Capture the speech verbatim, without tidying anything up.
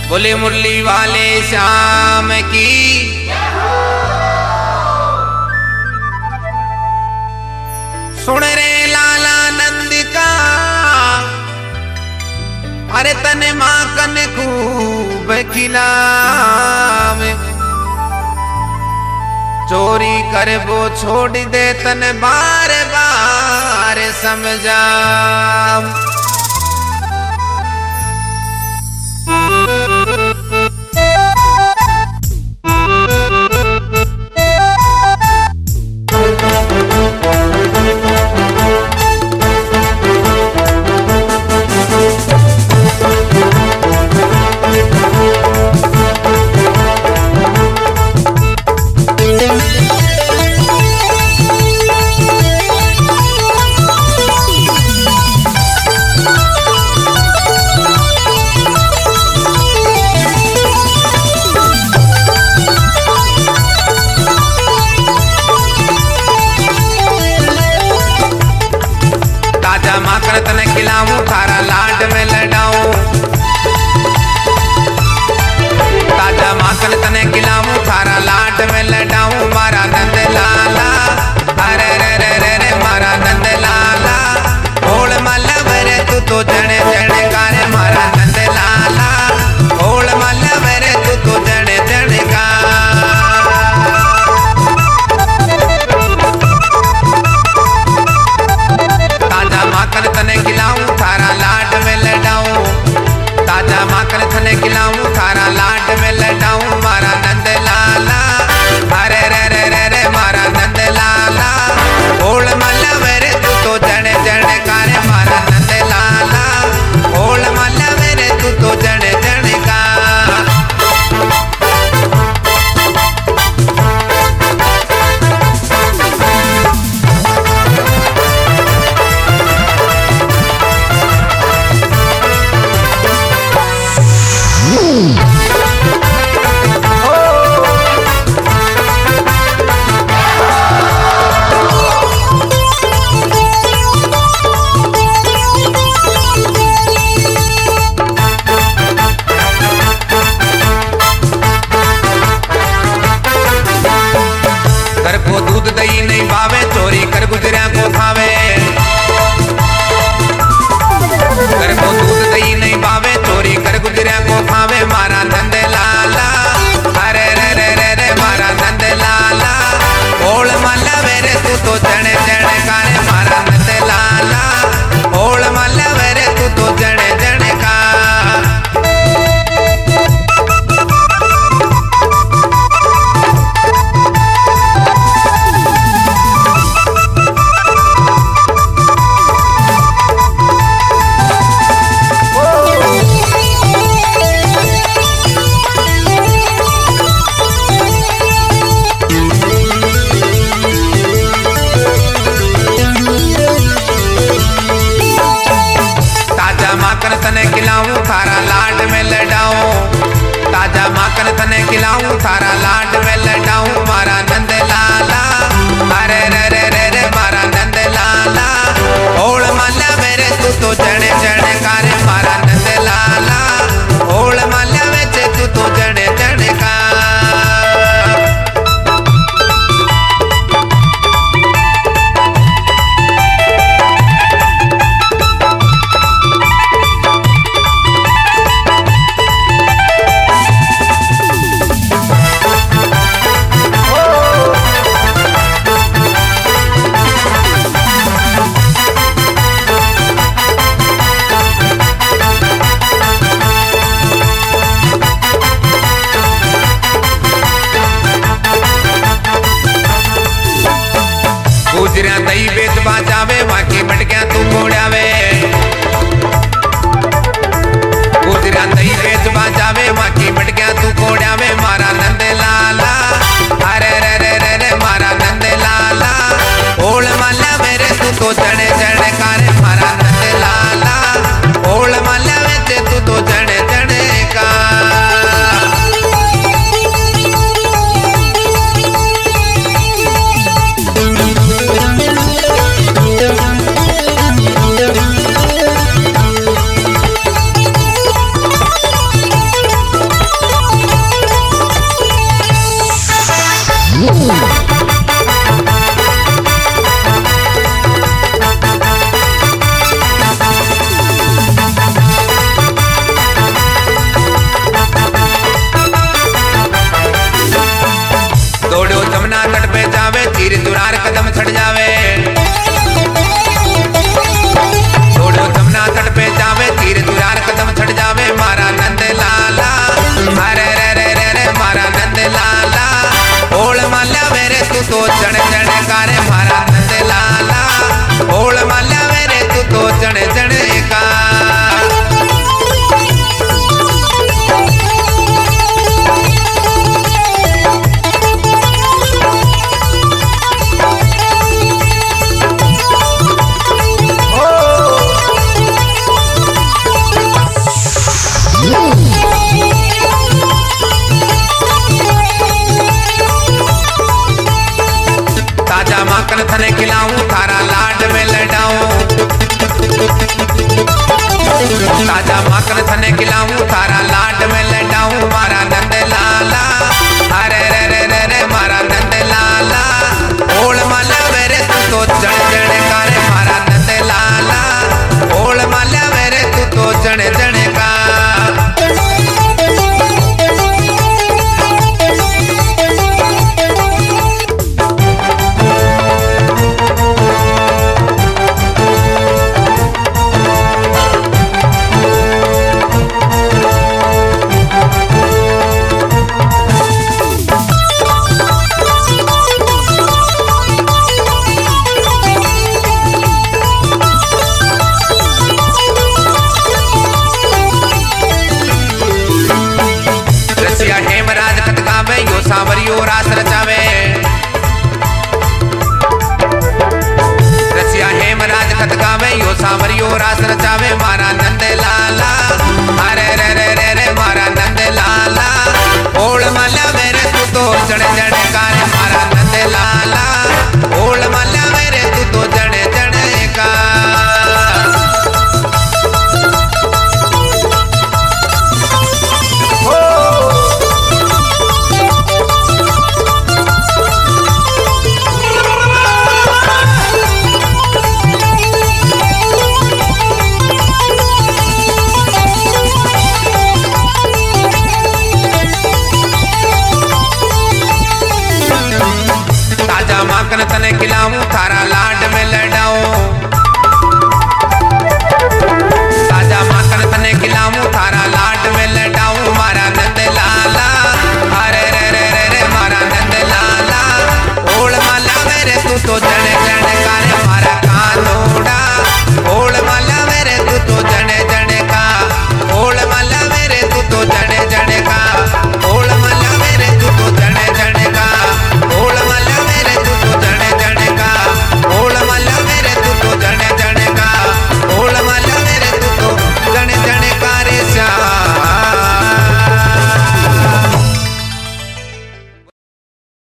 बोले मुरली वाले श्याम की। सुन रे लाला नंद का, अरे तने माँ कन खूब खिलावे, चोरी कर वो छोड़ दे तन बार बार समझा। तने खिलाऊं थारा लाड में लडाऊं, ताजा माखन तने खिलाऊं थारा लाड में लडाऊं। मारा नंद लाला, अरे रे रे रे रे मारा नंद लाला, ओल मल्ला वरे तू तो जने जने गारे। मारा नंद लाला, ओल मल्ला वरे तू तो जने जने गा। माखन तने खिलाऊं थारा लाड में लडाऊं, ताजा माखन तने खिलाऊं थारा लाड में लडाऊं। मारा नंद लाला, अरे रे रे रे रे मारा नंद लाला, ओल मल्ला वेरे तू तो जने जने कारे। मारा नंद लाला, ओल मल्ला वेरे तू तो जने जने का। घर को दूध दही नहीं पावे, चोरी कर गुजरिया को खावे। घर को दूध दही नहीं पावे, चोरी कर गुजरिया को खावे। मारा नंद लाला, अरे रे रे रे रे मारा नंद लाला, ओल मल्ला वेरे तू तो जने जने कारे। मारा नंद लाला, ओल मल्ला वेरे तू तो जने जने का। माखन तने खिलाऊं थारा लाड में लडाऊं, ताजा माखन तने खिलाऊं थारा लाड में लडाऊं। मारा नंद लाला, अरे रे रे रे रे मारा नंद लाला, ओल मल्ला मेरे तू तो जने जने कारे। मारा नंद लाला, ओल मल्ला वेचे तू तो जने जने का। Oh कदम छड़ जावे। छोड़ो जमुना तट पे जावे तीर तुरार कदम छड़ जावे मारा नंद लाला। अरे रे रे रे रे मारा नंद लाला। ओल माल्या मेरे तू तो चढ़ चढ़ कारे मारा नंद लाला। ओल माल्या मेरे तू तो चढ़ चढ़ का। ताजा माखन थने खिलाऊं थारा लाड में लडाऊं। ताजा माखन थने खिलाऊं थारा लाड में लडाऊं मारा नंद लाला। अरे रे रे रे रे मारा नंद लाला। ओल माल्या मेरे तू तो चढ़ चढ़ कारे मारा नंद लाला। ओल माल्या मेरे तू तो चढ़ चढ़ का। सावरियो रास रचावे। रसिया हेमराज खत गावे यो सावरियो रास रचावे मारा नंद लाला। अरे रे रे रे रे मारा नंद लाला। ओल माल्या मेरे तू तो चढ़ चढ़ कारे मारा नंद लाला। ओल माल्या मेरे तू तो चढ़ चढ़ का। माखन तने खिलाऊं थारा लाड में लडाऊं। ताजा माखन तने खिलाऊं थारा लाड में लडाऊं मारा नंद लाला। अरे रे रे रे रे मारा नंद लाला। ओल माल्या मेरे तू तो चढ़